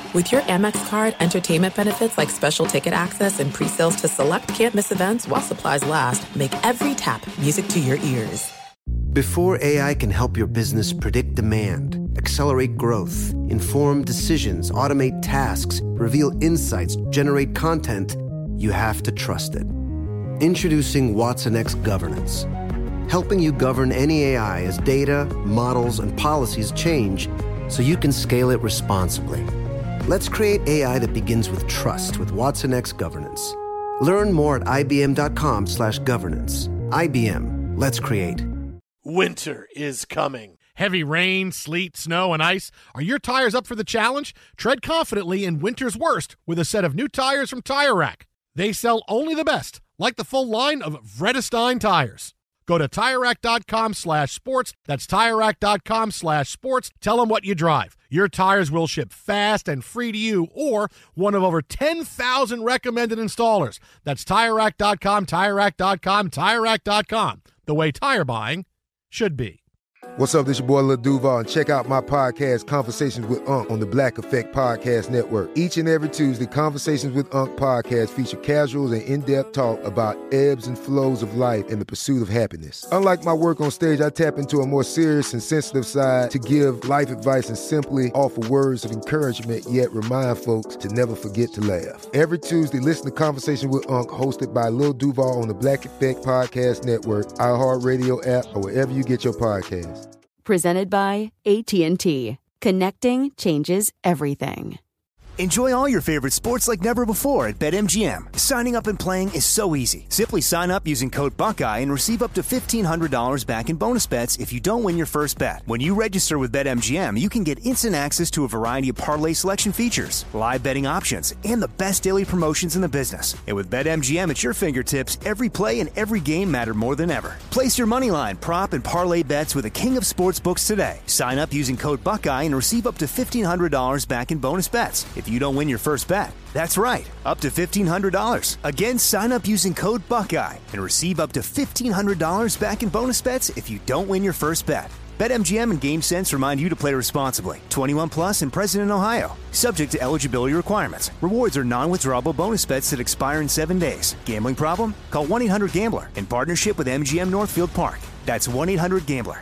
With your Amex card, entertainment benefits like special ticket access and pre-sales to select can't-miss events while supplies last make every tap music to your ears. Before AI can help your business predict demand, accelerate growth, inform decisions, automate tasks, reveal insights, generate content, you have to trust it. Introducing watsonx Governance, helping you govern any AI as data, models, and policies change so you can scale it responsibly. Let's create AI that begins with trust with watsonx Governance. Learn more at ibm.com/governance. IBM, let's create. Winter is coming. Heavy rain, sleet, snow, and ice. Are your tires up for the challenge? Tread confidently in winter's worst with a set of new tires from Tire Rack. They sell only the best, like the full line of Vredestein tires. Go to TireRack.com/sports. That's TireRack.com/sports. Tell them what you drive. Your tires will ship fast and free to you or one of over 10,000 recommended installers. That's TireRack.com, TireRack.com, TireRack.com. The way tire buying should be. What's up, this your boy Lil Duval, and check out my podcast, Conversations with Unc, on the Black Effect Podcast Network. Each and every Tuesday, Conversations with Unc podcast feature casuals and in-depth talk about ebbs and flows of life and the pursuit of happiness. Unlike my work on stage, I tap into a more serious and sensitive side to give life advice and simply offer words of encouragement, yet remind folks to never forget to laugh. Every Tuesday, listen to Conversation with Unc, hosted by Lil Duval on the Black Effect Podcast Network, iHeartRadio app, or wherever you get your podcasts. Presented by AT&T. Connecting changes everything. Enjoy all your favorite sports like never before at BetMGM. Signing up and playing is so easy. Simply sign up using code Buckeye and receive up to $1,500 back in bonus bets if you don't win your first bet. When you register with BetMGM, you can get instant access to a variety of parlay selection features, live betting options, and the best daily promotions in the business. And with BetMGM at your fingertips, every play and every game matter more than ever. Place your moneyline, prop, and parlay bets with the king of sportsbooks today. Sign up using code Buckeye and receive up to $1,500 back in bonus bets if you don't win your first bet. That's right, up to $1,500. Again, sign up using code Buckeye and receive up to $1,500 back in bonus bets if you don't win your first bet. BetMGM and GameSense remind you to play responsibly. 21 plus and present in Ohio. Subject to eligibility requirements. Rewards are non-withdrawable bonus bets that expire in 7 days. Gambling problem? Call 1-800-GAMBLER in partnership with MGM Northfield Park. That's 1-800-GAMBLER.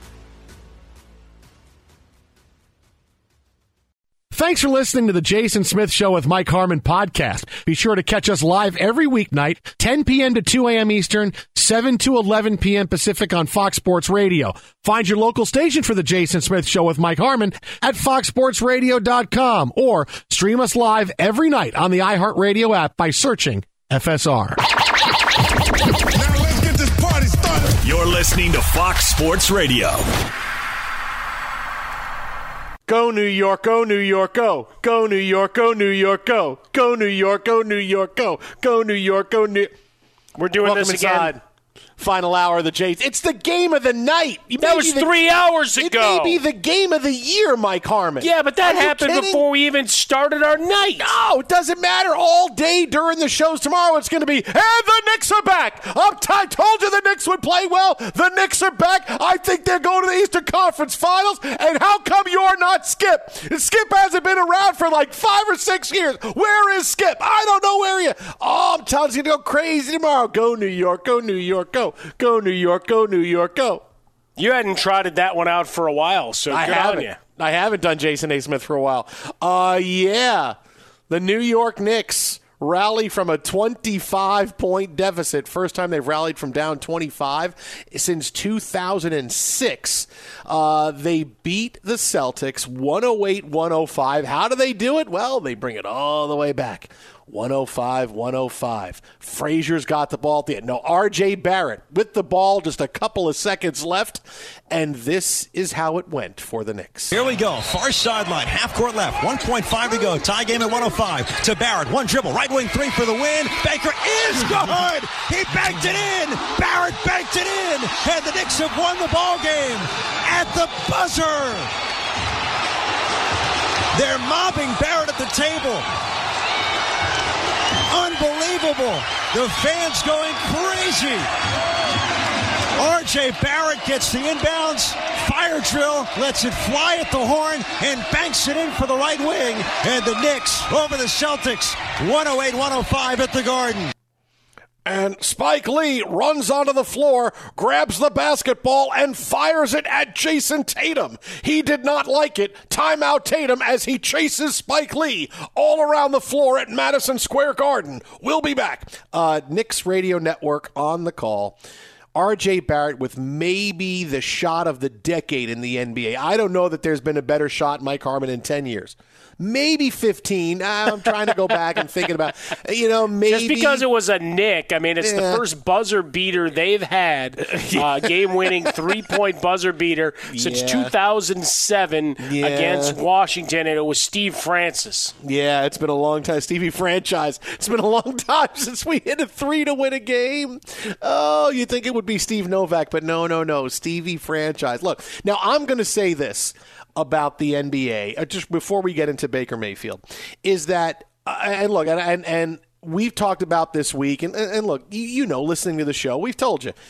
Thanks for listening to the Jason Smith Show with Mike Harmon podcast. Be sure to catch us live every weeknight, 10 p.m. to 2 a.m. Eastern, 7 to 11 p.m. Pacific on Fox Sports Radio. Find your local station for the Jason Smith Show with Mike Harmon at foxsportsradio.com or stream us live every night on the iHeartRadio app by searching FSR. Now let's get this party started. You're listening to Fox Sports Radio. Go New York, go New York, go. Go New York, go New York, go. Go New York, go New York, go. Go New York, go New. We're doing Welcome this inside. again. Final hour of the Jays. It's the game of the night. That was 3 hours ago. It may be the game of the year, Mike Harmon. Yeah, but that happened before we even started our night. No, it doesn't matter. All day during the shows tomorrow, it's going to be, and the Knicks are back. I told you the Knicks would play well. The Knicks are back. I think they're going to the Eastern Conference Finals. And how come you're not Skip? Skip hasn't been around for like 5 or 6 years. Where is Skip? I don't know where he is. Oh, I'm telling you, he's going to go crazy tomorrow. Go New York, go New York, go. Go New York, go New York, go. You hadn't trotted that one out for a while, so good on you. I haven't done Jason A. Smith for a while. Yeah. The New York Knicks rally from a 25-point deficit. First time they've rallied from down 25 since 2006. They beat the Celtics 108-105. How do they do it? Well, they bring it all the way back. 105-105. Frazier's got the ball at the end. No, R.J. Barrett with the ball, just a couple of seconds left, and this is how it went for the Knicks. Here we go. Far sideline, half court left, 1.5 to go. Tie game at 105. To Barrett, one dribble, right wing three for the win. Baker is good. He banked it in. Barrett banked it in, and the Knicks have won the ball game at the buzzer. They're mobbing Barrett at the table. Unbelievable. The fans going crazy. R.J. Barrett gets the inbounds. Fire drill, lets it fly at the horn, and banks it in for the right wing. And the Knicks over the Celtics, 108-105 at the Garden. And Spike Lee runs onto the floor, grabs the basketball, and fires it at Jason Tatum. He did not like it. Timeout Tatum as he chases Spike Lee all around the floor at Madison Square Garden. We'll be back. Knicks Radio Network on the call. R.J. Barrett with maybe the shot of the decade in the NBA. I don't know that there's been a better shot, Mike Harmon, in 10 years. Maybe 15. I'm trying to go back and thinking about, maybe. Just because it was a Knick. I mean, it's the first buzzer beater they've had, game-winning three-point buzzer beater since 2007 against Washington, and it was Steve Francis. Yeah, it's been a long time. Stevie Franchise. It's been a long time since we hit a 3 to win a game. Oh, you think it would be Steve Novak, but no. Stevie Franchise. Look, now I'm going to say this about the NBA, just before we get into Baker Mayfield, is that, and look, and we've talked about this week, and look, listening to the show, we've told you,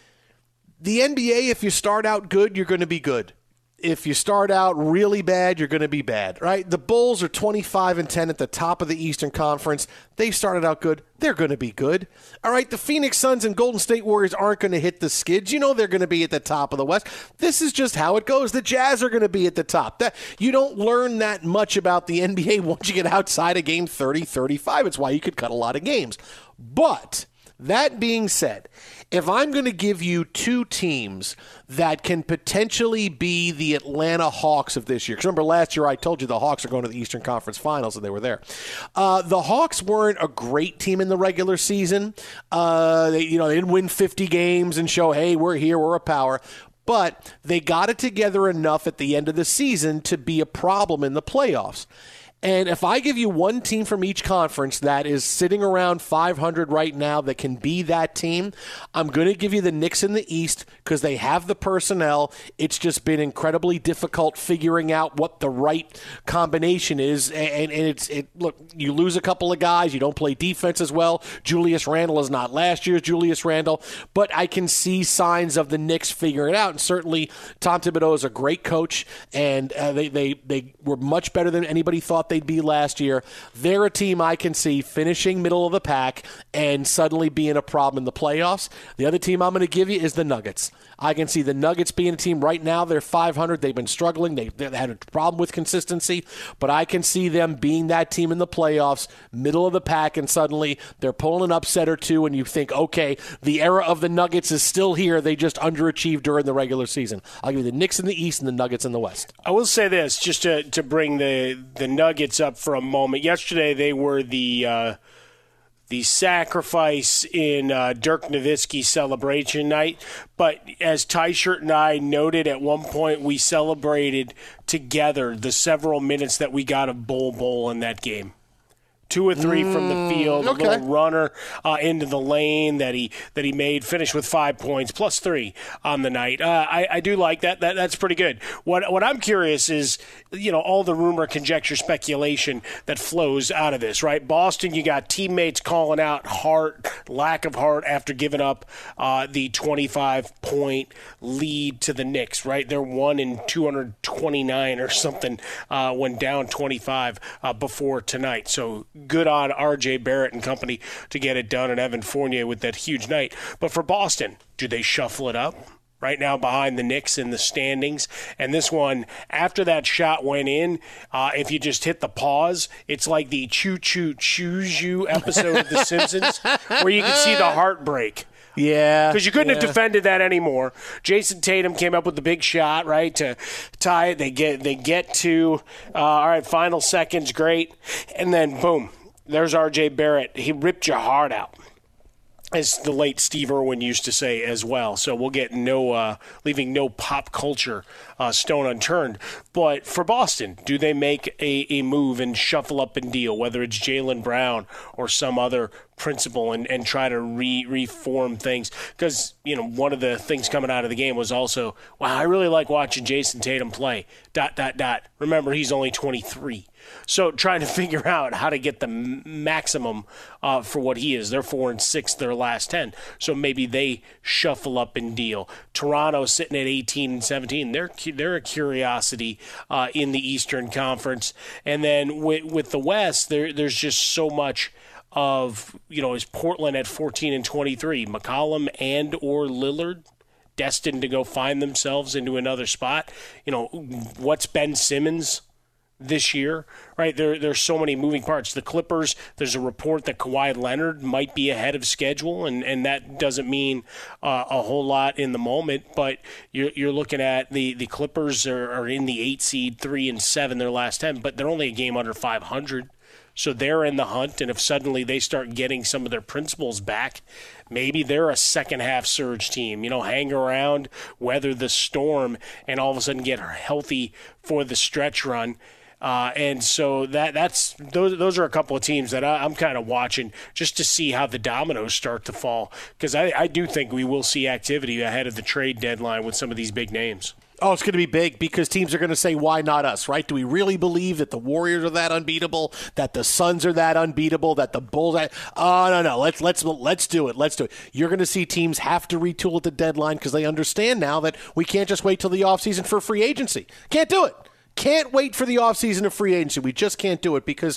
the NBA, if you start out good, you're going to be good. If you start out really bad, you're going to be bad, right? The Bulls are 25-10 at the top of the Eastern Conference. They started out good. They're going to be good. All right, the Phoenix Suns and Golden State Warriors aren't going to hit the skids. They're going to be at the top of the West. This is just how it goes. The Jazz are going to be at the top. You don't learn that much about the NBA once you get outside of game 30, 35. It's why you could cut a lot of games. But that being said, if I'm going to give you two teams that can potentially be the Atlanta Hawks of this year, because remember last year I told you the Hawks are going to the Eastern Conference Finals and they were there. The Hawks weren't a great team in the regular season. They didn't win 50 games and show, hey, we're here, we're a power. But they got it together enough at the end of the season to be a problem in the playoffs. And if I give you one team from each conference that is sitting around 500 right now that can be that team, I'm going to give you the Knicks in the East because they have the personnel. It's just been incredibly difficult figuring out what the right combination is. And look, you lose a couple of guys. You don't play defense as well. Julius Randle is not last year's Julius Randle. But I can see signs of the Knicks figuring it out. And certainly Tom Thibodeau is a great coach, and they were much better than anybody thought they'd be last year. They're a team I can see finishing middle of the pack and suddenly being a problem in the playoffs. The other team I'm going to give you is the Nuggets. I can see the Nuggets being a team right now. They're 500. They've been struggling. They've had a problem with consistency, but I can see them being that team in the playoffs, middle of the pack, and suddenly they're pulling an upset or two, and you think, okay, the era of the Nuggets is still here. They just underachieved during the regular season. I'll give you the Knicks in the East and the Nuggets in the West. I will say this, just to bring the Nuggets up for a moment. Yesterday they were the sacrifice in Dirk Nowitzki's celebration night. But as Tyshirt and I noted at one point, we celebrated together the several minutes that we got of Bol in that game. 2 or 3 from the field, a little runner into the lane that he made, finished with 5 points, plus 3 on the night. I do like that. That's pretty good. What I'm curious is, all the rumor, conjecture, speculation that flows out of this, right? Boston, you got teammates calling out lack of heart after giving up the 25-point lead to the Knicks, right? They're 1 in 229 or something when down 25 before tonight. So good on R.J. Barrett and company to get it done, and Evan Fournier with that huge night. But for Boston, do they shuffle it up? Right now behind the Knicks in the standings. And this one, after that shot went in, if you just hit the pause, it's like the Choo Choo Choose You episode of The Simpsons where you can see the heartbreak. Yeah. Because you couldn't have defended that anymore. Jason Tatum came up with the big shot, right, to tie it. They get to, all right, final seconds, great. And then, boom, there's R.J. Barrett. He ripped your heart out, as the late Steve Irwin used to say as well. So we'll get leaving no pop culture stone unturned. But for Boston, do they make a move and shuffle up and deal, whether it's Jaylen Brown or some other principle and try to reform things. Because, one of the things coming out of the game was also, wow, I really like watching Jason Tatum play, ... Remember, he's only 23. So trying to figure out how to get the maximum for what he is. They're 4-6 their last 10. So maybe they shuffle up and deal. Toronto sitting at 18-17. They're a curiosity in the Eastern Conference. And then with the West, there's just so much of, is Portland at 14-23. McCollum and or Lillard destined to go find themselves into another spot. What's Ben Simmons this year, right? There's so many moving parts. The Clippers, there's a report that Kawhi Leonard might be ahead of schedule, and that doesn't mean a whole lot in the moment, but you're looking at the Clippers are in the 8 seed, 3-7 their last 10, but they're only a game under 500. So they're in the hunt, and if suddenly they start getting some of their principles back, maybe they're a second-half surge team. Hang around, weather the storm, and all of a sudden get healthy for the stretch run. And so those are a couple of teams that I'm kind of watching just to see how the dominoes start to fall, because I do think we will see activity ahead of the trade deadline with some of these big names. Oh, it's going to be big because teams are going to say, why not us, right? Do we really believe that the Warriors are that unbeatable, that the Suns are that unbeatable, that the Bulls are... Oh, no. Let's do it. Let's do it. You're going to see teams have to retool at the deadline because they understand now that we can't just wait till the offseason for free agency. Can't do it. Can't wait for the offseason of free agency. We just can't do it because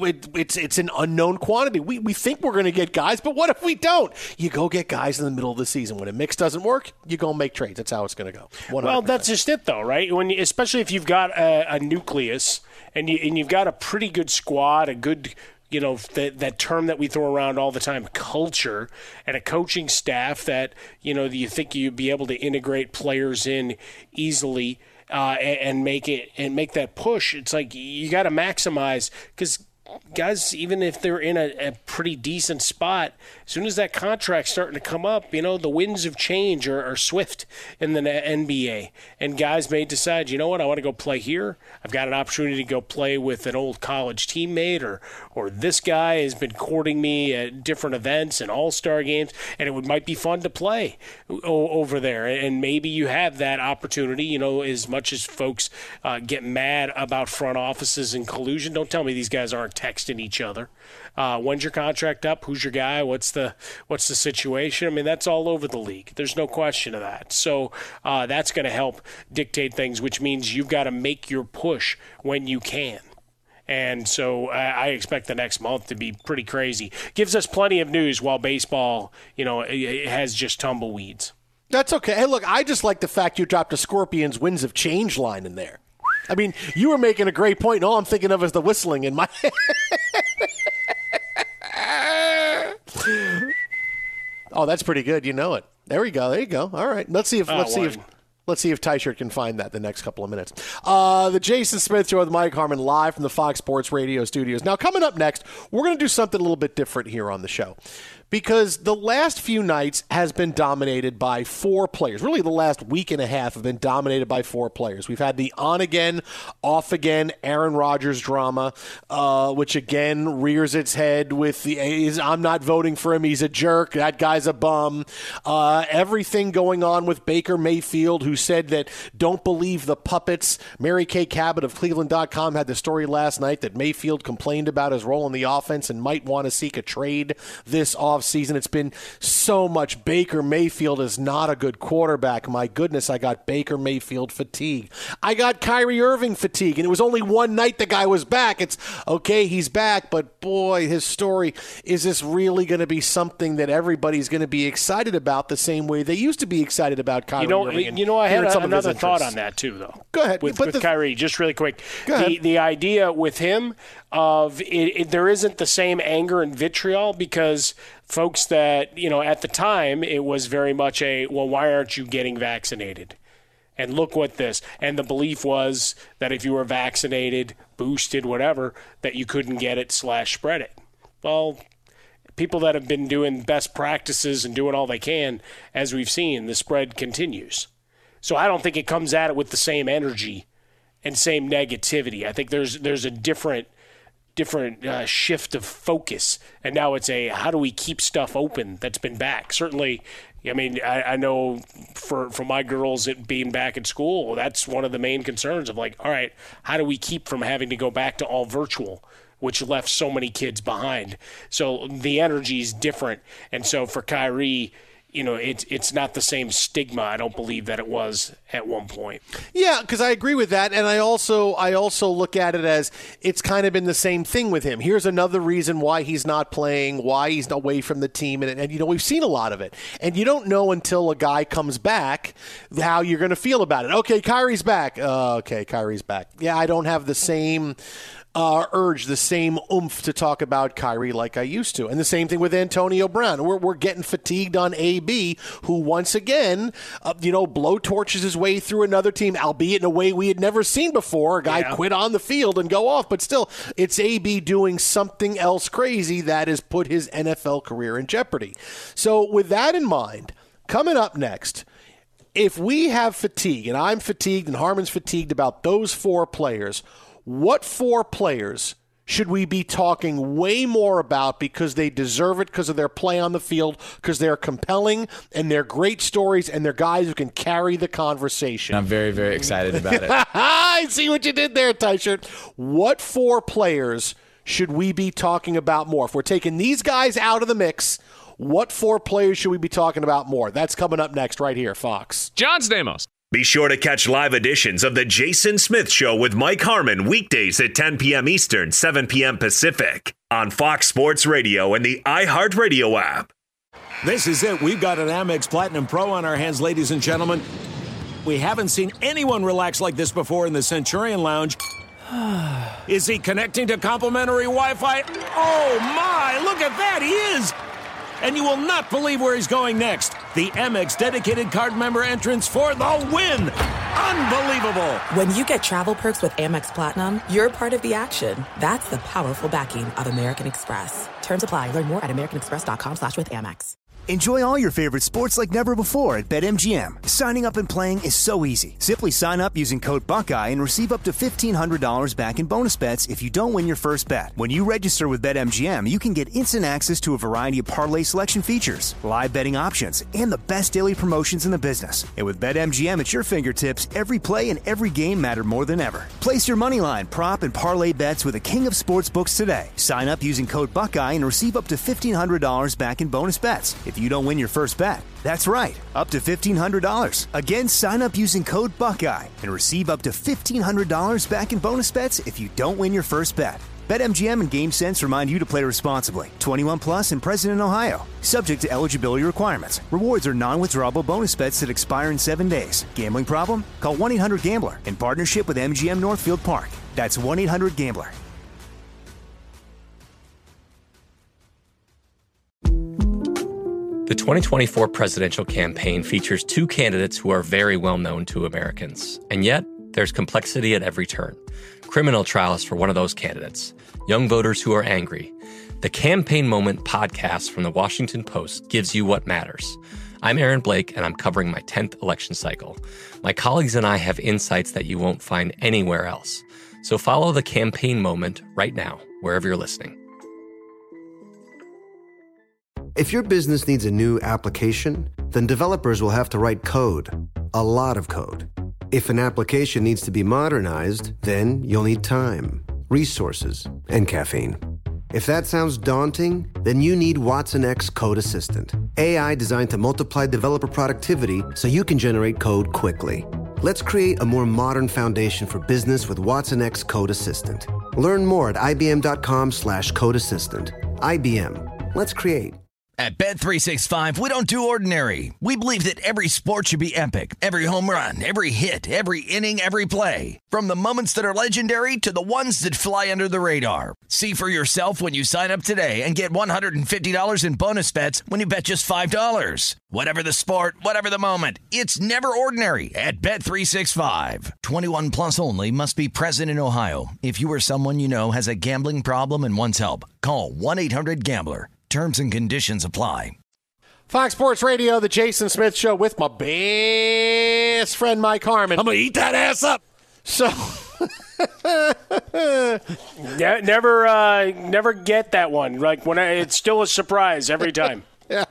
it's an unknown quantity. We think we're going to get guys, but what if we don't? You go get guys in the middle of the season. When a mix doesn't work, you go make trades. That's how it's going to go. 100%. Well, that's just it, though, right? Especially if you've got a nucleus and you've got a pretty good squad, a good that term that we throw around all the time, culture, and a coaching staff that, you think you'd be able to integrate players in easily and make that push. It's like you got to maximize, because guys, even if they're in a pretty decent spot, as soon as that contract's starting to come up, the winds of change are swift in the NBA. And guys may decide, I want to go play here. I've got an opportunity to go play with an old college teammate, or this guy has been courting me at different events and all-star games, and it might be fun to play over there. And maybe you have that opportunity, as much as folks get mad about front offices and collusion. Don't tell me these guys aren't texting each other. When's your contract up? Who's your guy? What's the situation? I mean, that's all over the league. There's no question of that. So that's going to help dictate things, which means you've got to make your push when you can. And so I expect the next month to be pretty crazy. Gives us plenty of news while baseball, it has just tumbleweeds. That's okay. Hey, look, I just like the fact you dropped a Scorpions Winds of Change line in there. I mean, you were making a great point, and all I'm thinking of is the whistling in my head. Oh, that's pretty good. You know it. There we go. There you go. All right. Let's see if Tyshirt can find that the next couple of minutes. The Jason Smith Show with Mike Harmon live from the Fox Sports Radio studios. Now, coming up next, we're going to do something a little bit different here on the show, because the last few nights has been dominated by four players. Really, the last week and a half have been dominated by four players. We've had the on-again, off-again Aaron Rodgers drama, which again rears its head with I'm not voting for him, he's a jerk, that guy's a bum. Everything going on with Baker Mayfield, who said that don't believe the puppets. Mary Kay Cabot of Cleveland.com had the story last night that Mayfield complained about his role in the offense and might want to seek a trade this offseason. It's been so much Baker Mayfield is not a good quarterback. My goodness, I got Baker Mayfield fatigue. I got Kyrie Irving fatigue, and it was only one night the guy was back. It's okay, he's back, but boy, his story, is this really going to be something that everybody's going to be excited about the same way they used to be excited about Kyrie Irving? I had another thought on that too, though. Go ahead. With Kyrie, just really quick. The idea with him of there isn't the same anger and vitriol, because folks that, at the time, it was very much why aren't you getting vaccinated? And look what this. And the belief was that if you were vaccinated, boosted, whatever, that you couldn't get it / spread it. Well, people that have been doing best practices and doing all they can, as we've seen, the spread continues. So I don't think it comes at it with the same energy and same negativity. I think there's a different shift of focus, and now it's a how do we keep stuff open that's been back. Certainly, I mean, I know for my girls it being back at school, that's one of the main concerns of like, all right, how do we keep from having to go back to all virtual, which left so many kids behind. So the energy is different, and so for Kyrie, you know, it's not the same stigma, I don't believe, that it was at one point. Yeah, because I agree with that, and I also look at it as it's kind of been the same thing with him. Here's another reason why he's not playing, why he's away from the team, and you know, we've seen a lot of it. And you don't know until a guy comes back how you're going to feel about it. Okay, Kyrie's back. Okay, Kyrie's back. Yeah, I don't have the same urge, the same oomph to talk about Kyrie like I used to. And the same thing with Antonio Brown. We're getting fatigued on AB, who once again, blowtorches his way through another team, albeit in a way we had never seen before. A guy quit on the field and go off, but still, it's AB doing something else crazy that has put his NFL career in jeopardy. So with that in mind, coming up next, if we have fatigue, and I'm fatigued and Harmon's fatigued about those four players, what four players should we be talking way more about because they deserve it because of their play on the field, because they're compelling and they're great stories and they're guys who can carry the conversation? I'm very, very excited about it. I see what you did there, Tyshirt. What four players should we be talking about more? If we're taking these guys out of the mix, what four players should we be talking about more? That's coming up next right here, Fox. John Stamos. Be sure to catch live editions of The Jason Smith Show with Mike Harmon weekdays at 10 p.m. Eastern, 7 p.m. Pacific on Fox Sports Radio and the iHeartRadio app. This is it. We've got an Amex Platinum Pro on our hands, ladies and gentlemen. We haven't seen anyone relax like this before in the Centurion Lounge. Is he connecting to complimentary Wi-Fi? Oh, my. Look at that. He is. And you will not believe where he's going next. The Amex dedicated card member entrance for the win. Unbelievable. When you get travel perks with Amex Platinum, you're part of the action. That's the powerful backing of American Express. Terms apply. Learn more at americanexpress.com/withAmex. Enjoy all your favorite sports like never before at BetMGM. Signing up and playing is so easy. Simply sign up using code Buckeye and receive up to $1,500 back in bonus bets if you don't win your first bet. When you register with BetMGM, you can get instant access to a variety of parlay selection features, live betting options, and the best daily promotions in the business. And with BetMGM at your fingertips, every play and every game matter more than ever. Place your moneyline, prop, and parlay bets with the king of sportsbooks today. Sign up using code Buckeye and receive up to $1,500 back in bonus bets if you don't win your first bet. That's right, up to $1,500. Again, sign up using code Buckeye and receive up to $1,500 back in bonus bets if you don't win your first bet. BetMGM and GameSense remind you to play responsibly. 21 plus and present in Ohio. Subject to eligibility requirements. Rewards are non-withdrawable bonus bets that expire in 7 days. Gambling problem? Call 1-800-GAMBLER in partnership with MGM Northfield Park. That's 1-800-GAMBLER. The 2024 presidential campaign features two candidates who are very well known to Americans. And yet, there's complexity at every turn. Criminal trials for one of those candidates. Young voters who are angry. The Campaign Moment podcast from the Washington Post gives you what matters. I'm Aaron Blake, and I'm covering my 10th election cycle. My colleagues and I have insights that you won't find anywhere else. So follow The Campaign Moment right now, wherever you're listening. If your business needs a new application, then developers will have to write code, a lot of code. If an application needs to be modernized, then you'll need time, resources, and caffeine. If that sounds daunting, then you need watsonx Code Assistant, AI designed to multiply developer productivity so you can generate code quickly. Let's create a more modern foundation for business with watsonx Code Assistant. Learn more at ibm.com/code assistant. IBM. Let's create. At Bet365, we don't do ordinary. We believe that every sport should be epic. Every home run, every hit, every inning, every play. From the moments that are legendary to the ones that fly under the radar. See for yourself when you sign up today and get $150 in bonus bets when you bet just $5. Whatever the sport, whatever the moment, it's never ordinary at Bet365. 21 plus only. Must be present in Ohio. If you or someone you know has a gambling problem and wants help, call 1-800-GAMBLER. Terms and conditions apply. Fox Sports Radio, the Jason Smith Show with my best friend Mike Harmon. I'm going to eat that ass up. So Never get that one. Like it's still a surprise every time. Yeah.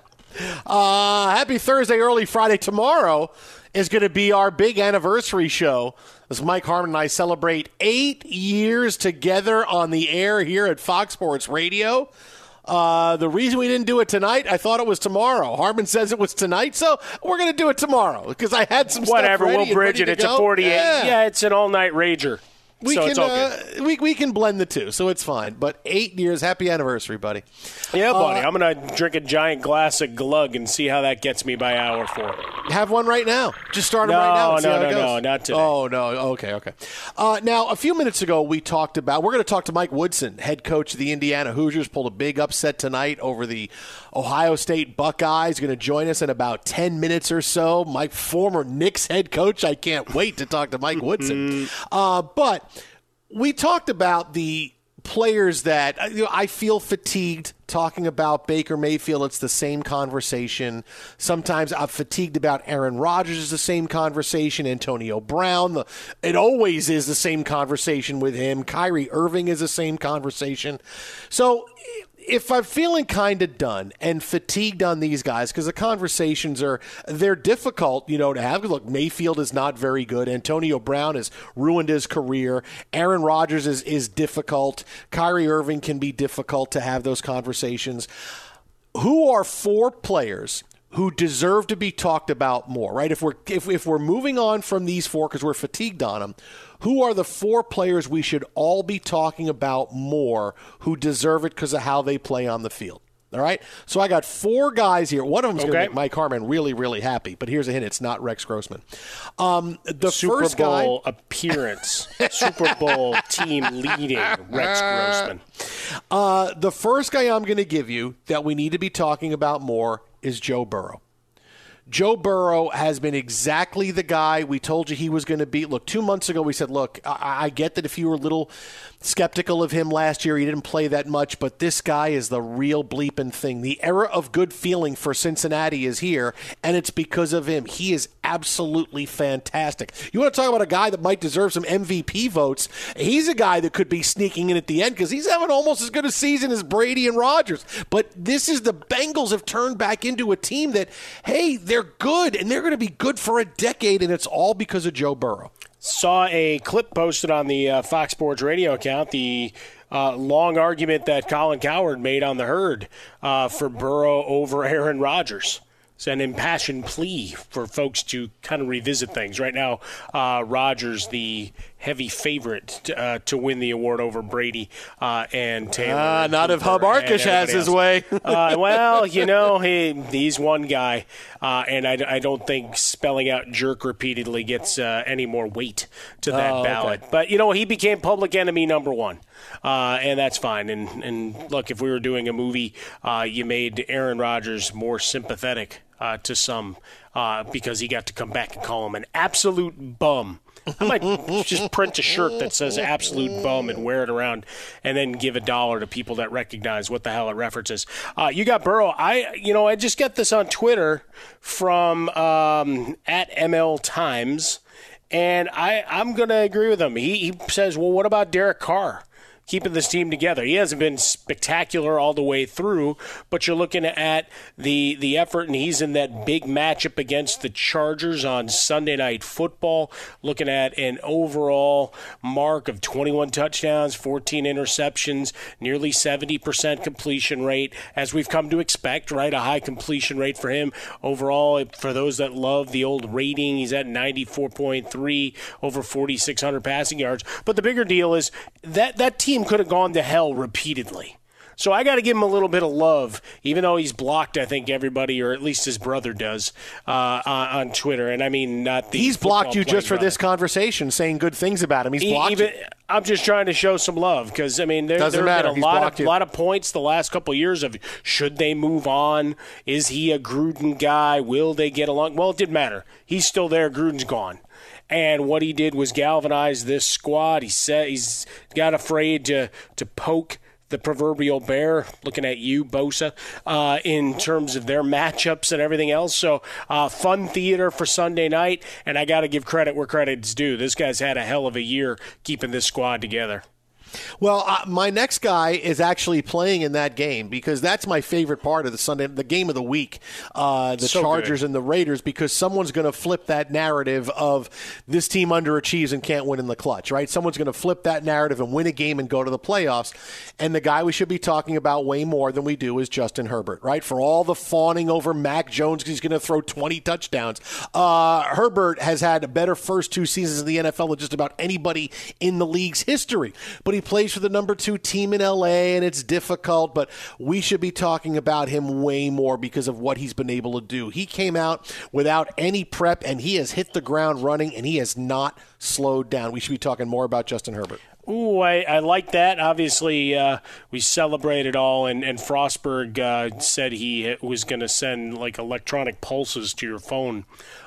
Happy Thursday, early Friday. Tomorrow is going to be our big anniversary show as Mike Harmon and I celebrate 8 years together on the air here at Fox Sports Radio. The reason we didn't do it tonight, I thought it was tomorrow. Harmon says it was tonight, so we're going to do it tomorrow because I had some stuff ready. We'll bridge it. It's a 48. Yeah, it's an all-night rager. It's all good. We can blend the two, so it's fine. But 8 years, happy anniversary, buddy. Yeah, buddy. I'm going to drink a giant glass of Glug and see how that gets me by hour 4. Have one right now. Just start them right now and see how it goes. No, not today. Oh, no. Okay. Now, a few minutes ago, we're going to talk to Mike Woodson, head coach of the Indiana Hoosiers, pulled a big upset tonight over the Ohio State Buckeyes. Going to join us in about 10 minutes or so. Mike, former Knicks head coach. I can't wait to talk to Mike Woodson. But we talked about the players that I feel fatigued talking about Baker Mayfield. It's the same conversation. Sometimes I'm fatigued about Aaron Rodgers. It's the same conversation. Antonio Brown. It always is the same conversation with him. Kyrie Irving is the same conversation. So if I'm feeling kind of done and fatigued on these guys, because the conversations they're difficult, to have. Look, Mayfield is not very good. Antonio Brown has ruined his career. Aaron Rodgers is difficult. Kyrie Irving can be difficult to have those conversations. Who are 4 players who deserve to be talked about more, right? If we're moving on from these 4 because we're fatigued on them, who are the 4 players we should all be talking about more who deserve it because of how they play on the field? All right? So I got 4 guys here. One of them is going to make Mike Harmon really, really happy. But here's a hint. It's not Rex Grossman. The Super first Bowl guy, appearance. Super Bowl team leading Rex Grossman. The first guy I'm going to give you that we need to be talking about more is Joe Burrow. Joe Burrow has been exactly the guy we told you he was going to be. Look, 2 months ago we said, look, I get that if you were a little skeptical of him last year, he didn't play that much, but this guy is the real bleeping thing. The era of good feeling for Cincinnati is here, and it's because of him. He is absolutely fantastic. You want to talk about a guy that might deserve some MVP votes? He's a guy that could be sneaking in at the end because he's having almost as good a season as Brady and Rodgers. But this is the Bengals have turned back into a team that, hey, they're good, and they're going to be good for a decade, and it's all because of Joe Burrow. Saw a clip posted on the Fox Sports Radio account, the long argument that Colin Cowherd made on the Herd for Burrow over Aaron Rodgers. It's an impassioned plea for folks to kind of revisit things. Right now, Rodgers, the heavy favorite to win the award over Brady and Taylor. Not if Hub Arkush has his way. Well, he's one guy, and I don't think spelling out jerk repeatedly gets any more weight to that ballot. Okay. But, he became public enemy number 1. And that's fine. And look, if we were doing a movie, you made Aaron Rodgers more sympathetic to some because he got to come back and call him an absolute bum. I might just print a shirt that says absolute bum and wear it around and then give $1 to people that recognize what the hell it references. You got Burrow. I just got this on Twitter from at ML Times, and I'm going to agree with him. He says, well, what about Derek Carr? Keeping this team together. He hasn't been spectacular all the way through, but you're looking at the effort, and he's in that big matchup against the Chargers on Sunday Night Football, looking at an overall mark of 21 touchdowns, 14 interceptions, nearly 70% completion rate, as we've come to expect, right? A high completion rate for him. Overall, for those that love the old rating, he's at 94.3, over 4,600 passing yards. But the bigger deal is that team could have gone to hell repeatedly. So I got to give him a little bit of love, even though he's blocked, I think, everybody, or at least his brother does, on Twitter. And I mean, not the He's blocked you just for this conversation, saying good things about him. He's blocked you. I'm just trying to show some love because, I mean, there have been a lot of points the last couple of years of should they move on? Is he a Gruden guy? Will they get along? Well, it didn't matter. He's still there. Gruden's gone. And what he did was galvanize this squad. He said he's got afraid to poke the proverbial bear, looking at you, Bosa, in terms of their matchups and everything else. So fun theater for Sunday night, and I got to give credit where credit's due. This guy's had a hell of a year keeping this squad together. Well, my next guy is actually playing in that game because that's my favorite part of the game of the week, the Chargers and the Raiders, because someone's going to flip that narrative of this team underachieves and can't win in the clutch, right? Someone's going to flip that narrative and win a game and go to the playoffs. And the guy we should be talking about way more than we do is Justin Herbert, right? For all the fawning over Mac Jones because he's going to throw 20 touchdowns. Herbert has had a better first 2 seasons in the NFL than just about anybody in the league's history. But he plays for the number 2 team in LA, and it's difficult, but we should be talking about him way more because of what he's been able to do. He came out without any prep, and he has hit the ground running, and he has not slowed down. We should be talking more about Justin Herbert. Ooh, I like that. Obviously, we celebrated all, and Frostberg said he was going to send like electronic pulses to your phone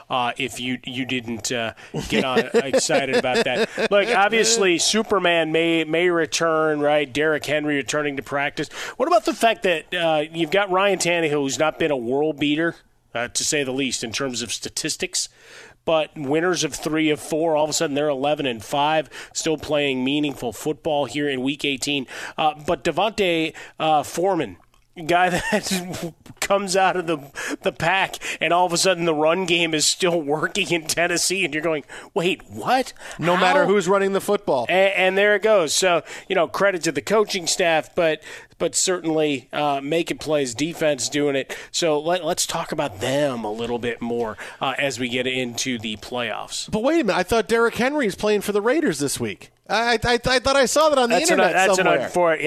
if you didn't get excited about that. Look, obviously, Superman may return, right? Derrick Henry returning to practice. What about the fact that you've got Ryan Tannehill, who's not been a world beater, to say the least, in terms of statistics? But winners of 3 of 4, all of a sudden they're 11-5, still playing meaningful football here in Week 18. But Devontae Foreman, guy that comes out of the pack, and all of a sudden the run game is still working in Tennessee, and you're going, wait, what? No matter who's running the football. And there it goes. So, credit to the coaching staff, but certainly making plays, defense doing it. So let's talk about them a little bit more as we get into the playoffs. But wait a minute. I thought Derrick Henry is playing for the Raiders this week. I thought I saw that on the internet somewhere.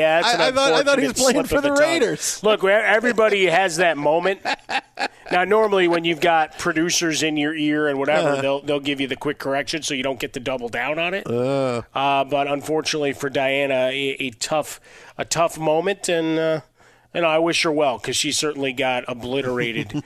I thought he was playing for the Raiders. Look, everybody has that moment. Now, normally when you've got producers in your ear and whatever, they'll give you the quick correction so you don't get to double down on it. But unfortunately for Diana, a tough moment, and I wish her well because she certainly got obliterated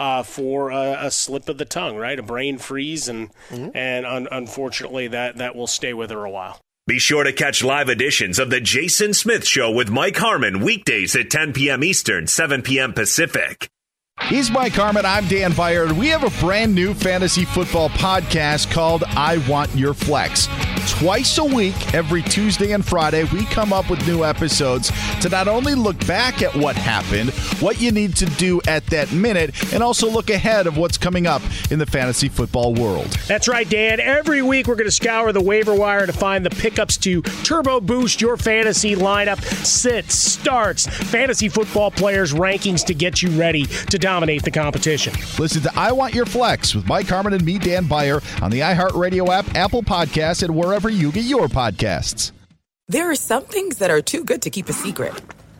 for a slip of the tongue, right? A brain freeze, and unfortunately that will stay with her a while. Be sure to catch live editions of The Jason Smith Show with Mike Harmon weekdays at 10 p.m. Eastern, 7 p.m. Pacific. He's Mike Harmon. I'm Dan Beyer. We have a brand new fantasy football podcast called I Want Your Flex. Twice a week, every Tuesday and Friday, we come up with new episodes to not only look back at what happened, what you need to do at that minute, and also look ahead of what's coming up in the fantasy football world. That's right, Dan. Every week, we're going to scour the waiver wire to find the pickups to turbo boost your fantasy lineup, sits, starts, fantasy football players' rankings to get you ready to dominate the competition. Listen to I Want Your Flex with Mike Harmon and me, Dan Beyer, on the iHeartRadio app, Apple Podcasts, and wherever you get your podcasts. There are some things that are too good to keep a secret.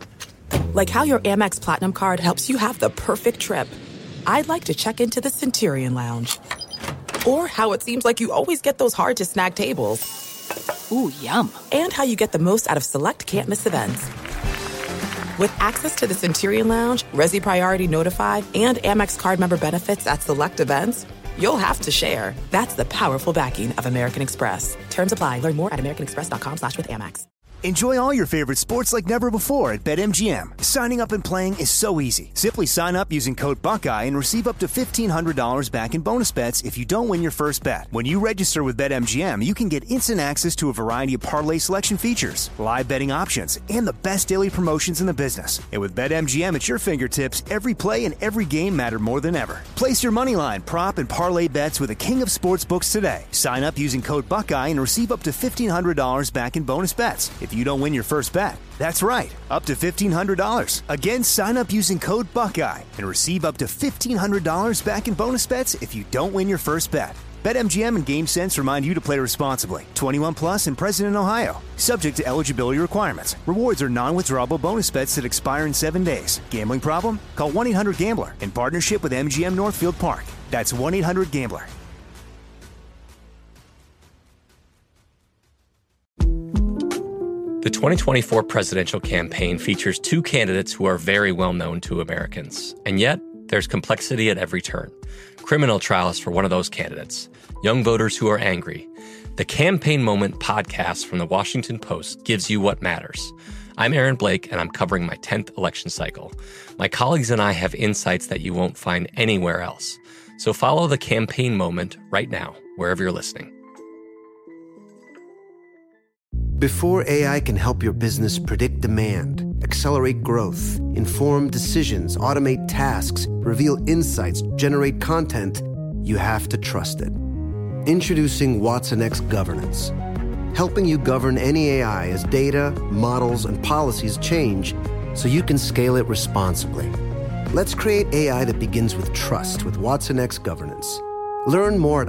Like how your Amex Platinum card helps you have the perfect trip. I'd like to check into the Centurion Lounge. Or how it seems like you always get those hard-to-snag tables. Ooh, yum. And how you get the most out of select can't-miss events. With access to the Centurion Lounge, Resi Priority Notified, and Amex card member benefits at select events, you'll have to share. That's the powerful backing of American Express. Terms apply. Learn more at americanexpress.com/withAmex. Enjoy all your favorite sports like never before at BetMGM. Signing up and playing is so easy. Simply sign up using code Buckeye and receive up to $1,500 back in bonus bets if you don't win your first bet. When you register with BetMGM, you can get instant access to a variety of parlay selection features, live betting options, and the best daily promotions in the business. And with BetMGM at your fingertips, every play and every game matter more than ever. Place your moneyline, prop, and parlay bets with the king of sportsbooks today. Sign up using code Buckeye and receive up to $1,500 back in bonus bets if you don't win your first bet. That's right, up to $1,500. Again, sign up using code Buckeye and receive up to $1,500 back in bonus bets if you don't win your first bet. BetMGM and GameSense remind you to play responsibly. 21 plus and present in Ohio. Subject to eligibility requirements. Rewards are non-withdrawable bonus bets that expire in 7 days. Gambling problem? Call 1-800-GAMBLER in partnership with MGM Northfield Park. That's 1-800-GAMBLER. The 2024 presidential campaign features 2 candidates who are very well known to Americans. And yet, there's complexity at every turn. Criminal trials for one of those candidates. Young voters who are angry. The Campaign Moment podcast from the Washington Post gives you what matters. I'm Aaron Blake, and I'm covering my 10th election cycle. My colleagues and I have insights that you won't find anywhere else. So follow the campaign moment right now, wherever you're listening. Before AI can help your business predict demand, accelerate growth, inform decisions, automate tasks, reveal insights, generate content, you have to trust it. Introducing watsonx Governance, helping you govern any AI as data, models, and policies change so you can scale it responsibly. Let's create AI that begins with trust with watsonx Governance. Learn more at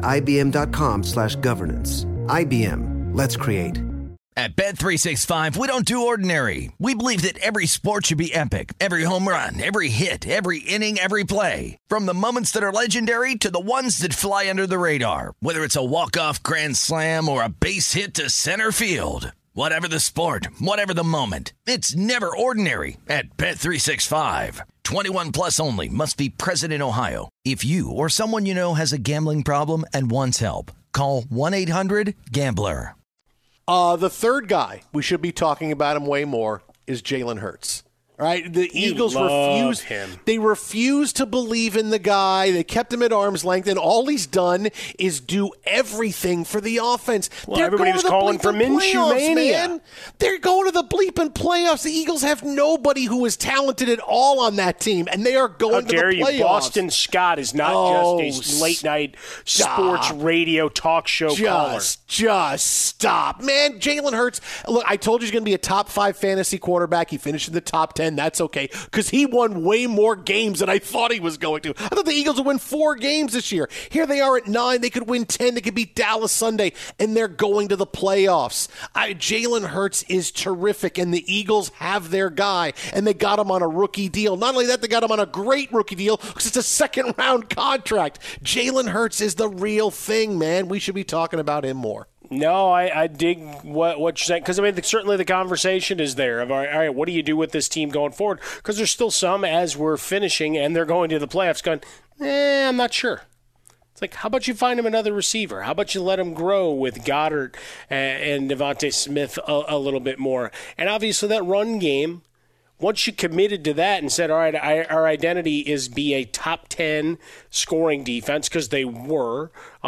ibm.com/governance. IBM, let's create. At Bet365, we don't do ordinary. We believe that every sport should be epic. Every home run, every hit, every inning, every play. From the moments that are legendary to the ones that fly under the radar. Whether it's a walk-off grand slam or a base hit to center field. Whatever the sport, whatever the moment. It's never ordinary at Bet365. 21 plus only. Must be present in Ohio. If you or someone you know has a gambling problem and wants help, call 1-800-GAMBLER. The third guy, we should be talking about him way more, is Jalen Hurts. Right? The Eagles refused him. They refused to believe in the guy. They kept him at arm's length, and all he's done is do everything for the offense. Well, everybody was calling for Minshew mania. They're going to the bleeping playoffs. The Eagles have nobody who is talented at all on that team, and they are going to the playoffs. How dare you? Boston Scott is not just a late-night sports radio talk show caller. Just stop. Man, Jalen Hurts, look, I told you he's going to be a top 5 fantasy quarterback. He finished in the top 10. That's okay, because he won way more games than I thought he was going to. I thought the Eagles would win 4 games this year. Here they are at 9. They could win 10. They could beat Dallas Sunday, and they're going to the playoffs. Jalen Hurts is terrific, and the Eagles have their guy, and they got him on a rookie deal. Not only that, they got him on a great rookie deal because it's a second-round contract. Jalen Hurts is the real thing, man. We should be talking about him more. No, I dig what you're saying, because, I mean, certainly the conversation is there of, all right, what do you do with this team going forward? Because there's still some, as we're finishing and they're going to the playoffs, going, I'm not sure. It's like, how about you find him another receiver? How about you let him grow with Goddard and Devontae Smith a little bit more? And obviously that run game, once you committed to that and said, all right, our identity is be a top 10 scoring defense, because they were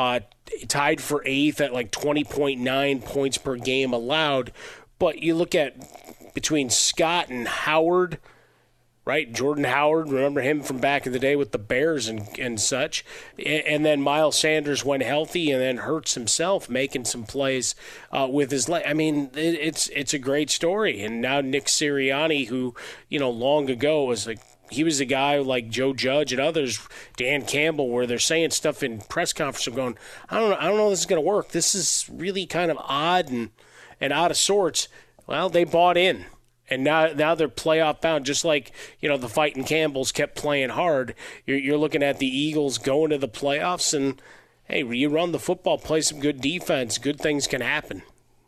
tied for 8th at like 20.9 points per game allowed. But you look at between Scott and Howard, right? Jordan Howard, remember him from back in the day with the Bears and such. And then Miles Sanders went healthy, and then Hurts himself making some plays with his leg. I mean, it's a great story. And now Nick Sirianni, who, long ago was like, he was a guy like Joe Judge and others, Dan Campbell, where they're saying stuff in press conference of going, I don't know if this is going to work. This is really kind of odd and out of sorts. Well, they bought in. And now they're playoff bound, just like, the fighting Campbells kept playing hard. You're looking at the Eagles going to the playoffs, and, hey, you run the football, play some good defense, good things can happen.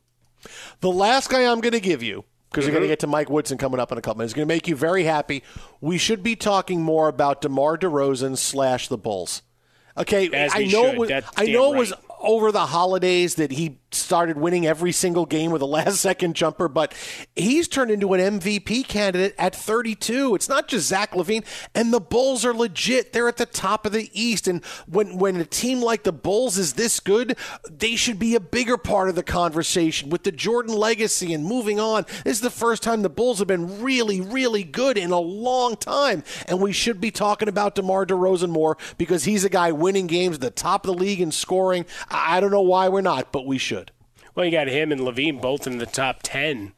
The last guy I'm going to give you, because we're going to get to Mike Woodson coming up in a couple minutes, is going to make you very happy. We should be talking more about DeMar DeRozan / the Bulls. Okay, I know it was over the holidays that he started winning every single game with a last-second jumper, but he's turned into an MVP candidate at 32. It's not just Zach LaVine, and the Bulls are legit. They're at the top of the East, and when a team like the Bulls is this good, they should be a bigger part of the conversation with the Jordan legacy and moving on. This is the first time the Bulls have been really, really good in a long time, and we should be talking about DeMar DeRozan more because he's a guy winning games at the top of the league in scoring. I don't know why we're not, but we should. Well, you got him and LaVine both in the top 10.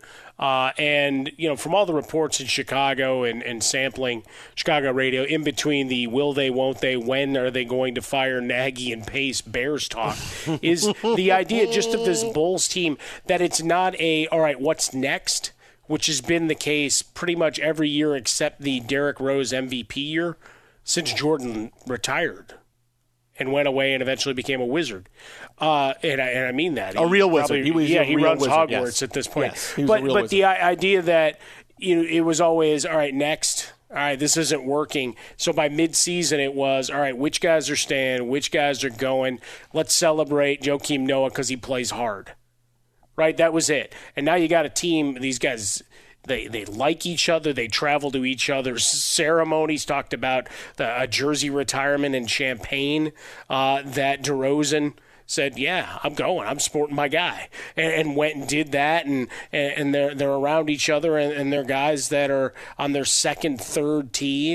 And, from all the reports in Chicago and sampling Chicago radio, in between the will they, won't they, when are they going to fire Nagy and Pace Bears talk, is the idea just of this Bulls team that it's not all right, what's next, which has been the case pretty much every year except the Derrick Rose MVP year since Jordan retired and went away and eventually became a Wizard. And I mean that. A real Wizard. He runs Hogwarts yes. At this point. Yes, but the idea that it was always, all right, next, all right, this isn't working. So by midseason it was, all right, which guys are staying, which guys are going, let's celebrate Joakim Noah because he plays hard. Right? That was it. And now you got a team, these guys, They like each other. They travel to each other's ceremonies. Talked about a jersey retirement in Champaign that DeRozan said, yeah, I'm going. I'm sporting my guy, and went and did that, and they're around each other, and they're guys that are on their second, third,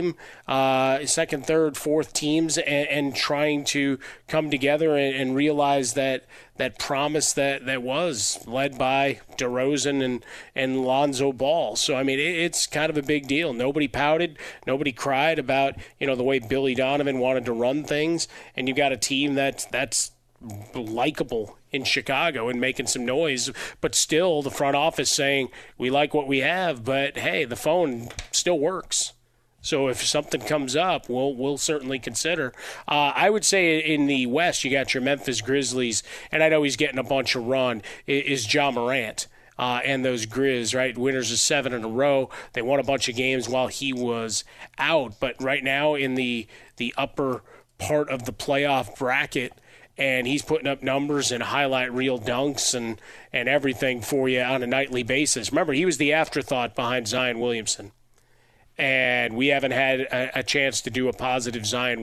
fourth teams, and trying to come together and realize that promise that was led by DeRozan and Lonzo Ball. So, I mean, it's kind of a big deal. Nobody pouted. Nobody cried about, the way Billy Donovan wanted to run things, and you've got a team that's likable in Chicago and making some noise, but still the front office saying, we like what we have, but hey, the phone still works. So if something comes up, we'll certainly consider. I would say in the West, you got your Memphis Grizzlies, and I know he's getting a bunch of run, is Ja Morant. And those Grizz, right? Winners of 7 in a row. They won a bunch of games while he was out. But right now in the upper part of the playoff bracket, and he's putting up numbers and highlight reel dunks and everything for you on a nightly basis. Remember, he was the afterthought behind Zion Williamson. And we haven't had a chance to do a positive Zion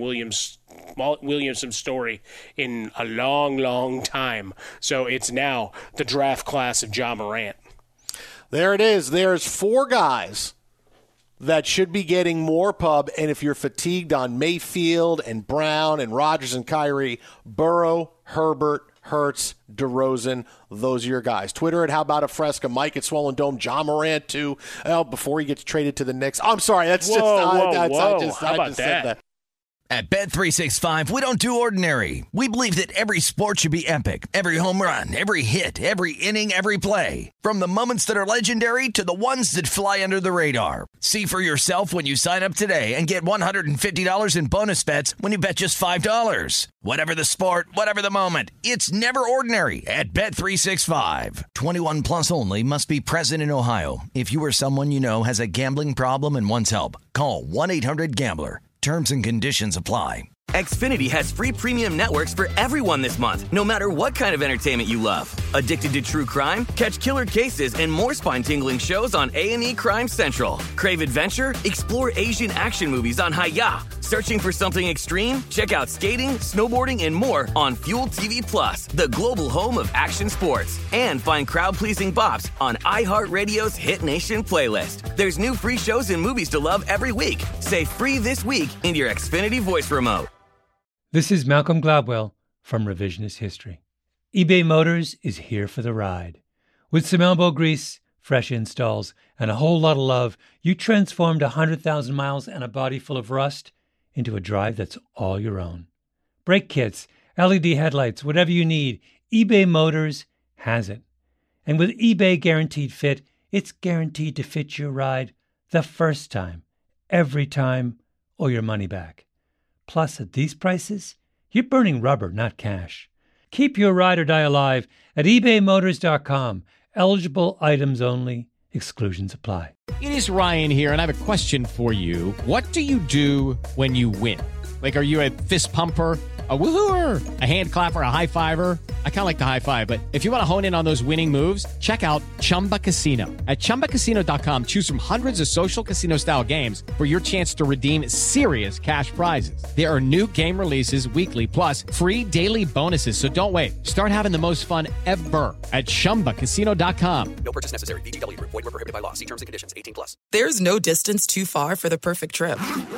Williamson story in a long, long time. So it's now the draft class of Ja Morant. There it is. There's 4 guys that should be getting more pub, and if you're fatigued on Mayfield and Brown and Rodgers and Kyrie, Burrow, Herbert, Hurts, DeRozan, those are your guys. Twitter at How About a Fresca, Mike at Swollen Dome, Ja Morant too. Before he gets traded to the Knicks. I'm sorry, that's I just said that. At Bet365, we don't do ordinary. We believe that every sport should be epic. Every home run, every hit, every inning, every play. From the moments that are legendary to the ones that fly under the radar. See for yourself when you sign up today and get $150 in bonus bets when you bet just $5. Whatever the sport, whatever the moment, it's never ordinary at Bet365. 21 plus only. Must be present in Ohio. If you or someone you know has a gambling problem and wants help, call 1-800-GAMBLER. Terms and conditions apply. Xfinity has free premium networks for everyone this month, no matter what kind of entertainment you love. Addicted to true crime? Catch killer cases and more spine-tingling shows on A&E Crime Central. Crave adventure? Explore Asian action movies on Hi-YAH. Searching for something extreme? Check out skating, snowboarding, and more on Fuel TV Plus, the global home of action sports. And find crowd-pleasing bops on iHeartRadio's Hit Nation playlist. There's new free shows and movies to love every week. Say free this week in your Xfinity voice remote. This is Malcolm Gladwell from Revisionist History. eBay Motors is here for the ride. With some elbow grease, fresh installs, and a whole lot of love, you transformed 100,000 miles and a body full of rust into a drive that's all your own. Brake kits, LED headlights, whatever you need, eBay Motors has it. And with eBay Guaranteed Fit, it's guaranteed to fit your ride the first time, every time, or your money back. Plus, at these prices, you're burning rubber, not cash. Keep your ride or die alive at ebaymotors.com. Eligible items only. Exclusions apply. It is Ryan here, and I have a question for you. What do you do when you win? Like, are you a fist pumper, a woohooer, a hand clapper, a high fiver? I kind of like the high five, but if you want to hone in on those winning moves, check out Chumba Casino. At ChumbaCasino.com, choose from hundreds of social casino-style games for your chance to redeem serious cash prizes. There are new game releases weekly, plus free daily bonuses, so don't wait. Start having the most fun ever at ChumbaCasino.com. No purchase necessary. VGW. Void where prohibited by law. See terms and conditions. 18+. There's no distance too far for the perfect trip.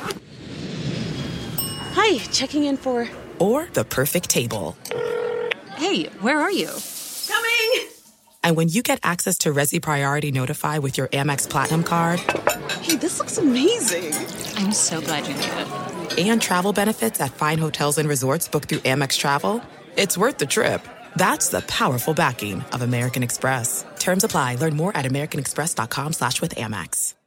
Hi, checking in for... Or the perfect table. Hey, where are you? Coming! And when you get access to Resi Priority Notify with your Amex Platinum card... Hey, this looks amazing. I'm so glad you made it. And travel benefits at fine hotels and resorts booked through Amex Travel, it's worth the trip. That's the powerful backing of American Express. Terms apply. Learn more at americanexpress.com/withAmex.